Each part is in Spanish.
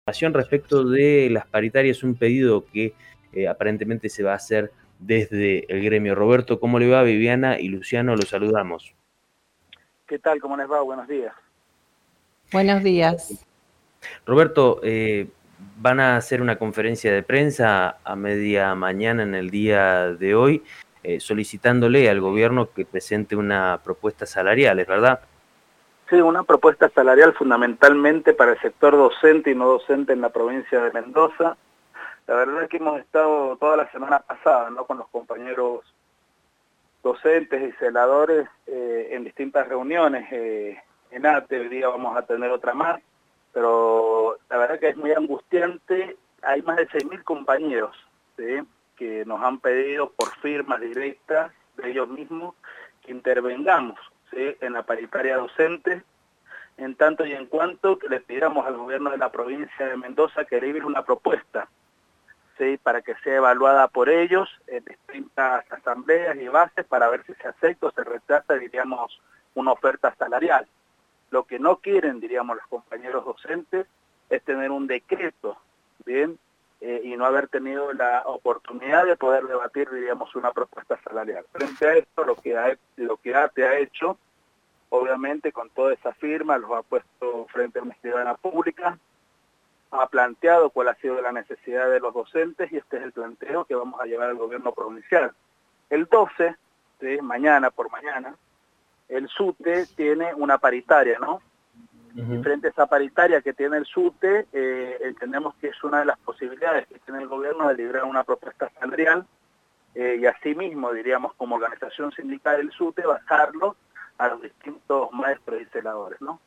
Respecto de las paritarias, un pedido que aparentemente se va a hacer desde el gremio. Roberto, ¿cómo le va? Viviana y Luciano, los saludamos. ¿Qué tal? ¿Cómo les va? Buenos días. Buenos días. Roberto, van a hacer una conferencia de prensa a media mañana en el día de hoy, solicitándole al gobierno que presente una propuesta salarial, ¿es verdad? Sí, una propuesta salarial fundamentalmente para el sector docente y no docente en la provincia de Mendoza. La verdad es que hemos estado toda la semana pasada, ¿no?, con los compañeros docentes y celadores en distintas reuniones. En ATE hoy día vamos a tener otra más, pero la verdad que es muy angustiante. Hay más de 6.000 compañeros, ¿sí?, que nos han pedido por firmas directas de ellos mismos que intervengamos, ¿sí?, en la paritaria docente, en tanto y en cuanto que les pidiéramos al gobierno de la provincia de Mendoza que elibere una propuesta, ¿sí?, para que sea evaluada por ellos en distintas asambleas y bases para ver si se acepta o se rechaza, diríamos, una oferta salarial. Lo que no quieren, diríamos, los compañeros docentes es tener un decreto, ¿bien?, y no haber tenido la oportunidad de poder debatir, diríamos, una propuesta salarial. Frente a esto, lo que ATE ha hecho, obviamente con toda esa firma, los ha puesto frente a una ciudadana pública, ha planteado cuál ha sido la necesidad de los docentes y este es el planteo que vamos a llevar al gobierno provincial. El 12, ¿sí?, mañana por mañana, el SUTE tiene una paritaria, ¿no? Y frente a esa paritaria que tiene el SUTE, entendemos que es una de las posibilidades que tiene el gobierno de liberar una propuesta salarial y asimismo, diríamos, como organización sindical del SUTE, bajarlo a los distintos maestros y celadores, ¿no?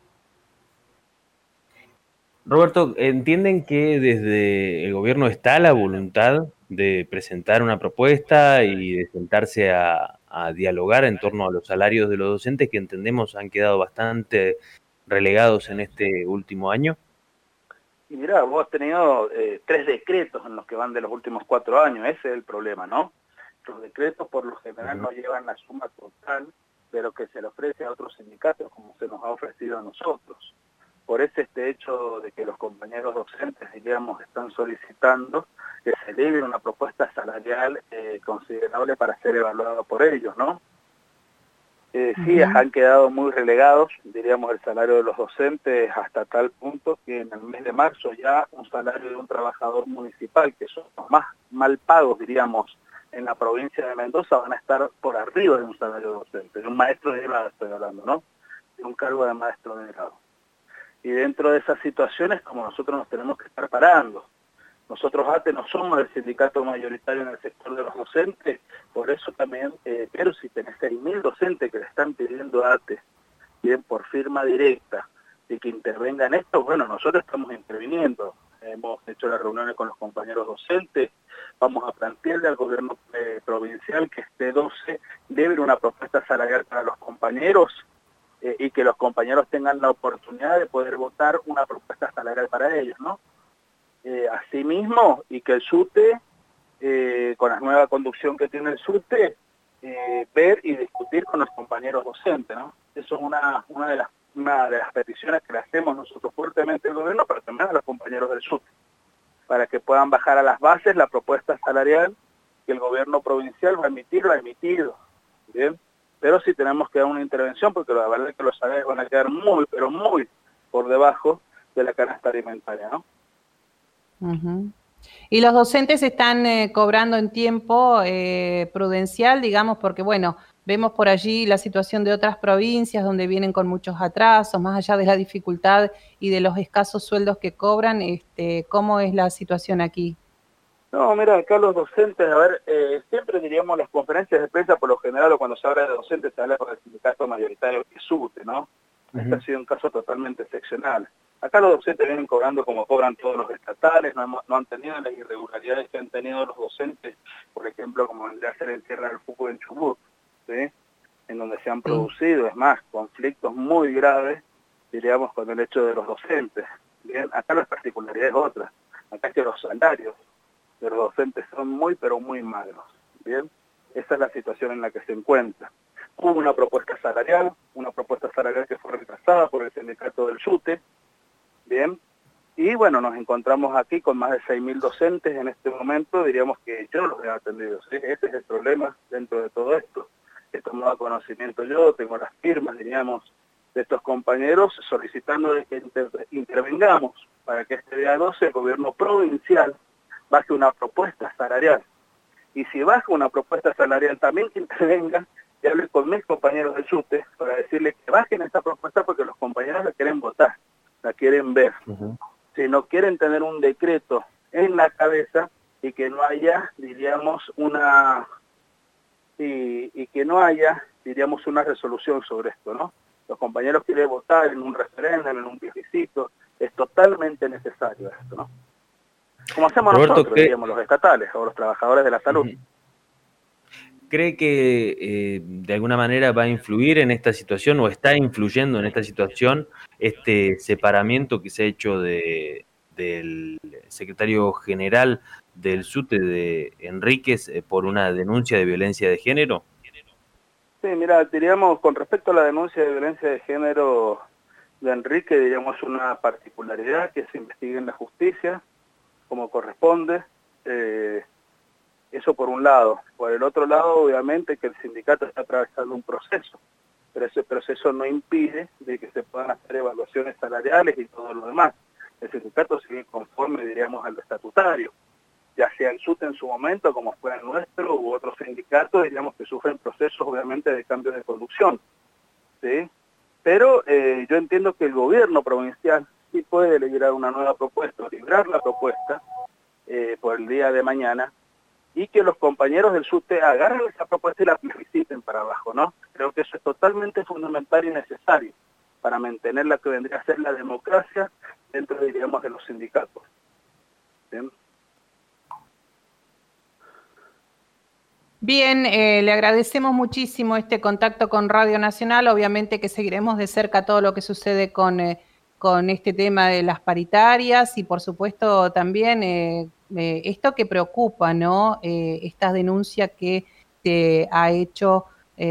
Roberto, ¿entienden que desde el gobierno está la voluntad de presentar una propuesta y de sentarse a dialogar en torno a los salarios de los docentes que entendemos han quedado bastante relegados en este último año? Y mirá, vos has tenido 3 decretos en los que van de los últimos 4 años, ese es el problema, ¿no? Los decretos por lo general no llevan la suma total de lo que se le ofrece a otros sindicatos como se nos ha ofrecido a nosotros. Por eso este hecho de que los compañeros docentes, diríamos, están solicitando que se eleve una propuesta salarial considerable para ser evaluada por ellos, ¿no? Sí, han quedado muy relegados, diríamos, el salario de los docentes hasta tal punto que en el mes de marzo ya un salario de un trabajador municipal, que son los más mal pagos, diríamos, en la provincia de Mendoza, van a estar por arriba de un salario docente, de un maestro de grado estoy hablando, ¿no? De un cargo de maestro de grado. Y dentro de esas situaciones, como nosotros nos tenemos que estar parando. Nosotros ATE no somos el sindicato mayoritario en el sector de los docentes, por eso también, pero si tenés 6.000 docentes que le están pidiendo a ATE, bien por firma directa, y que intervenga en esto, bueno, nosotros estamos interviniendo. Hemos hecho las reuniones con los compañeros docentes, vamos a plantearle al gobierno provincial que este 12 debe haber una propuesta salarial para los compañeros y que los compañeros tengan la oportunidad de poder votar una propuesta salarial para ellos, ¿no? Asimismo, y que el SUTE, con la nueva conducción que tiene el SUTE, ver y discutir con los compañeros docentes, ¿no? Eso es una de las peticiones que le hacemos nosotros fuertemente al gobierno, pero también a los compañeros del SUTE, para que puedan bajar a las bases la propuesta salarial que el gobierno provincial va a emitir, lo ha emitido, ¿bien? Pero sí tenemos que dar una intervención, porque la verdad es que los salarios van a quedar muy, pero muy por debajo de la canasta alimentaria, ¿no? Y los docentes están cobrando en tiempo prudencial, digamos, porque bueno, vemos por allí la situación de otras provincias donde vienen con muchos atrasos, más allá de la dificultad y de los escasos sueldos que cobran, ¿cómo es la situación aquí? No, mira, acá los docentes, a ver, siempre diríamos las conferencias de prensa, por lo general, o cuando se habla de docentes, se habla con el sindicato mayoritario que SUTE, ¿no? Este ha sido un caso totalmente excepcional. Acá los docentes vienen cobrando como cobran todos los estatales, no han tenido las irregularidades que han tenido los docentes, por ejemplo, como el de hacer el Tierra del Fuego en Chubut, ¿sí?, en donde se han producido, es más, conflictos muy graves, diríamos, con el hecho de los docentes. Bien, acá la particularidad es otra, acá es que los salarios de los docentes son muy, pero muy magros, ¿bien? Esa es la situación en la que se encuentra. Hubo una propuesta salarial que fue rechazada por el sindicato del SUTE, ¿bien? Y bueno, nos encontramos aquí con más de 6.000 docentes en este momento, diríamos que yo los he atendido, ¿sí? Ese es el problema dentro de todo esto. He tomado conocimiento yo, tengo las firmas, diríamos, de estos compañeros solicitando de que intervengamos para que este día 12 el gobierno provincial baje una propuesta salarial. Y si baja una propuesta salarial, también que intervengan y hable con mis compañeros del SUTE para decirles que bajen esta propuesta porque los compañeros la quieren votar, la quieren ver. Si no quieren tener un decreto en la cabeza y que no haya, diríamos, y que no haya, diríamos, una resolución sobre esto, ¿no? Los compañeros quieren votar en un referéndum, en un plebiscito, es totalmente necesario esto, ¿no? Como hacemos Roberto, nosotros, diríamos, los estatales o los trabajadores de la salud. ¿Cree que de alguna manera va a influir en esta situación o está influyendo en esta situación este separamiento que se ha hecho del secretario general del SUTE de Enríquez por una denuncia de violencia de género? Sí, mira, diríamos, con respecto a la denuncia de violencia de género de Enrique, diríamos una particularidad que se investigue en la justicia, como corresponde. Eso por un lado. Por el otro lado, obviamente, que el sindicato está atravesando un proceso, pero ese proceso no impide de que se puedan hacer evaluaciones salariales y todo lo demás. El sindicato sigue conforme, diríamos, al estatutario, ya sea el SUTE en su momento, como fue el nuestro, u otros sindicatos, diríamos, que sufren procesos, obviamente, de cambio de conducción, ¿sí? Pero yo entiendo que el gobierno provincial sí puede liberar una nueva propuesta, librar la propuesta por el día de mañana, y que los compañeros del SUTE agarren esa propuesta y la plebisciten para abajo, ¿no? Creo que eso es totalmente fundamental y necesario para mantener la que vendría a ser la democracia dentro, diríamos, de los sindicatos. ¿Bien? Bien, le agradecemos muchísimo este contacto con Radio Nacional. Obviamente que seguiremos de cerca todo lo que sucede con este tema de las paritarias y, por supuesto, también esto que preocupa, ¿no? Esta denuncia que te ha hecho,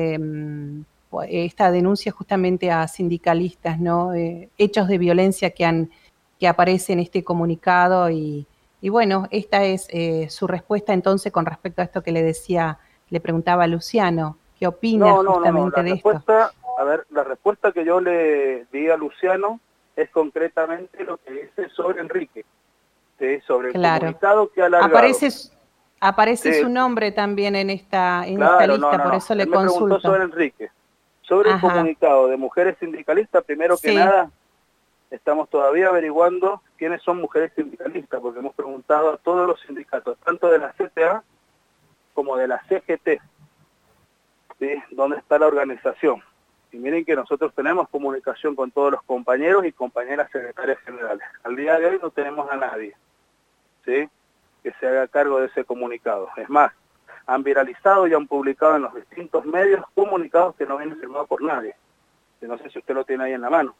esta denuncia justamente a sindicalistas, ¿no? Hechos de violencia que aparecen en este comunicado y bueno, esta es su respuesta entonces con respecto a esto que le preguntaba a Luciano. ¿Qué opina justamente de esto? A ver, la respuesta que yo le di a Luciano es concretamente lo que dice sobre Enrique, ¿sí? Sobre el comunicado que ha alargado. Aparece sí, su nombre también en esta lista, por eso le consulto. Me preguntó sobre Enrique. Sobre el comunicado de mujeres sindicalistas, primero que nada, estamos todavía averiguando quiénes son mujeres sindicalistas, porque hemos preguntado a todos los sindicatos, tanto de la CTA como de la CGT, ¿sí? ¿Dónde está la organización? Y miren que nosotros tenemos comunicación con todos los compañeros y compañeras secretarias generales. Al día de hoy no tenemos a nadie, ¿sí?, que se haga cargo de ese comunicado. Es más, han viralizado y han publicado en los distintos medios comunicados que no vienen firmados por nadie. Y no sé si usted lo tiene ahí en la mano.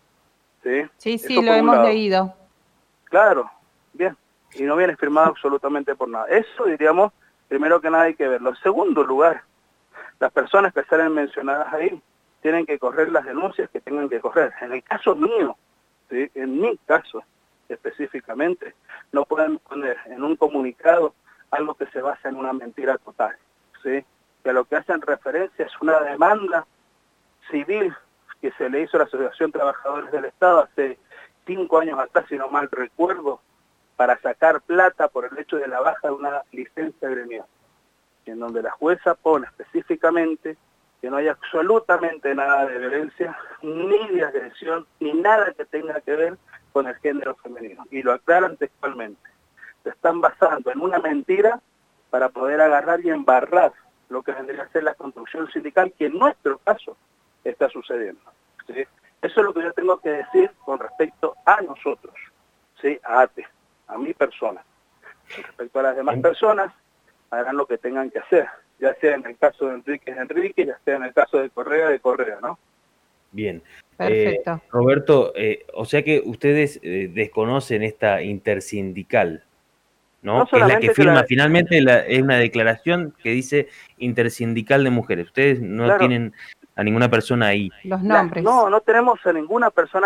Sí, lo hemos leído. Claro, bien. Y no viene firmado absolutamente por nada. Eso, diríamos, primero que nada hay que verlo. En segundo lugar, las personas que salen mencionadas ahí tienen que correr las denuncias que tengan que correr. En el caso mío, ¿sí?, en mi caso específicamente, no pueden poner en un comunicado algo que se basa en una mentira total, ¿sí?, que lo que hacen referencia es una demanda civil que se le hizo a la Asociación Trabajadores del Estado hace 5 años atrás, si no mal recuerdo, para sacar plata por el hecho de la baja de una licencia gremial, en donde la jueza pone específicamente que no hay absolutamente nada de violencia, ni de agresión, ni nada que tenga que ver con el género femenino. Y lo aclaran textualmente. Se están basando en una mentira para poder agarrar y embarrar lo que vendría a ser la construcción sindical, que en nuestro caso está sucediendo, ¿sí? Eso es lo que yo tengo que decir con respecto a nosotros, ¿sí?, a ATE, a mi persona. Con respecto a las demás personas, harán lo que tengan que hacer, ya sea en el caso de Enrique, ya sea en el caso de Correa, ¿no? Bien. Perfecto. Roberto, o sea que ustedes desconocen esta intersindical, ¿no? Que es la que firma finalmente, es una declaración que dice intersindical de mujeres. Ustedes no tienen a ninguna persona ahí. Los nombres. No tenemos a ninguna persona ahí.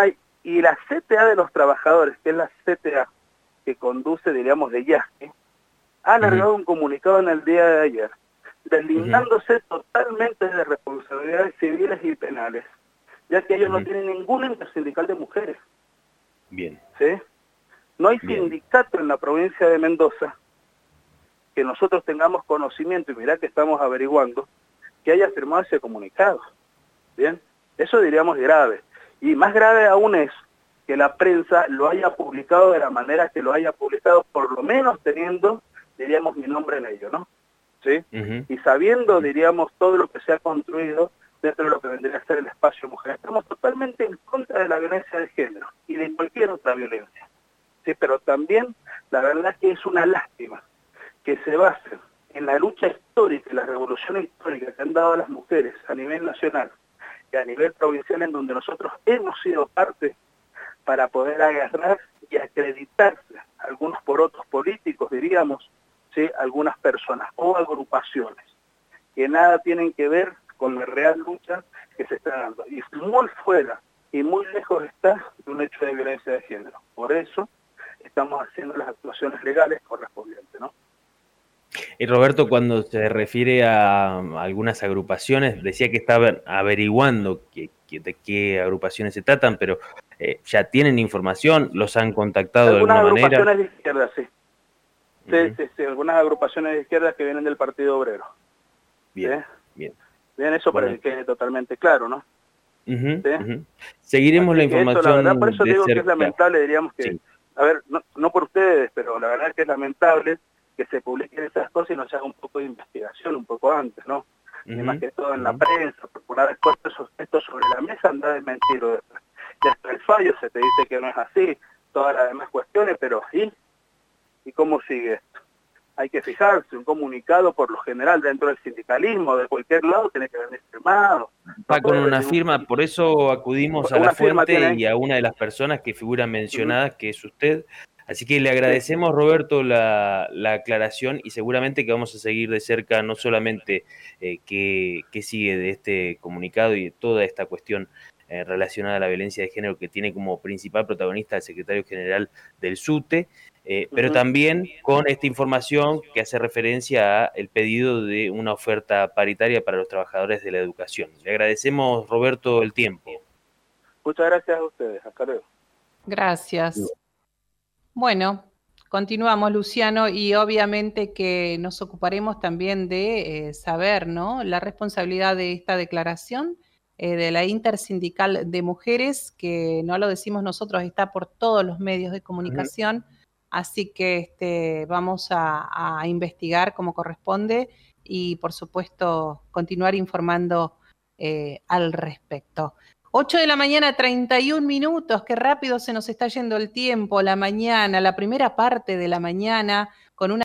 Y la CTA de los trabajadores, que es la CTA que conduce, diríamos, de IASCE, ha largado un comunicado en el día de ayer, deslindándose totalmente de responsabilidades civiles y penales, ya que ellos no tienen ningún intersindical de mujeres. Bien. ¿Sí? No hay sindicato en la provincia de Mendoza que nosotros tengamos conocimiento, y mirá que estamos averiguando, que haya firmado ese comunicado. Bien, eso diríamos grave. Y más grave aún es que la prensa lo haya publicado de la manera que lo haya publicado, por lo menos teniendo, diríamos, mi nombre en ello, ¿no? ¿Sí? Y sabiendo, diríamos, todo lo que se ha construido dentro de lo que vendría a ser el espacio mujer. Estamos totalmente en contra de la violencia de género y de cualquier otra violencia. Sí, pero también la verdad que es una lástima que se basen en la lucha histórica y la revolución histórica que han dado las mujeres a nivel nacional y a nivel provincial, en donde nosotros hemos sido parte para poder agarrar y acreditarse, algunos por otros políticos, diríamos, ¿sí? Algunas personas o agrupaciones que nada tienen que ver con la real lucha que se está dando. Y muy fuera y muy lejos está de un hecho de violencia de género. Por eso estamos haciendo las actuaciones legales correspondientes, ¿no? Y Roberto, cuando se refiere a algunas agrupaciones, decía que estaban averiguando de qué agrupaciones se tratan, pero ¿ya tienen información? ¿Los han contactado de alguna manera? Algunas agrupaciones de izquierda, sí. Sí, algunas agrupaciones de izquierda que vienen del Partido Obrero. Bien, ¿sí? Bien, eso para que quede totalmente claro, ¿no? ¿Sí? Seguiremos así la información. Eso, la verdad, por eso digo cerca. Que es lamentable, diríamos que, sí. A ver, no por ustedes, pero la verdad que es lamentable que se publiquen esas cosas y no se haga un poco de investigación un poco antes, ¿no? Y más que todo en la prensa, porque una vez puesto esto sobre la mesa anda de mentir, y hasta el fallo se te dice que no es así, todas las demás cuestiones, pero ¿y cómo sigue esto? Hay que fijarse, un comunicado por lo general dentro del sindicalismo, de cualquier lado, tiene que venir firmado. Va con una firma, por eso acudimos a la fuente y a una de las personas que figuran mencionadas, que es usted. Así que le agradecemos, Roberto, la aclaración, y seguramente que vamos a seguir de cerca no solamente qué sigue de este comunicado y de toda esta cuestión relacionada a la violencia de género, que tiene como principal protagonista el secretario general del SUTE, pero también con esta información que hace referencia al pedido de una oferta paritaria para los trabajadores de la educación. Le agradecemos, Roberto, el tiempo. Muchas gracias a ustedes. Hasta luego. Gracias. Bueno, continuamos, Luciano, y obviamente que nos ocuparemos también de saber, ¿no?, la responsabilidad de esta declaración de la Intersindical de Mujeres, que no lo decimos nosotros, está por todos los medios de comunicación, así que vamos a investigar como corresponde y, por supuesto, continuar informando al respecto. 8 de la mañana, 31 minutos, qué rápido se nos está yendo el tiempo, la mañana, la primera parte de la mañana, con una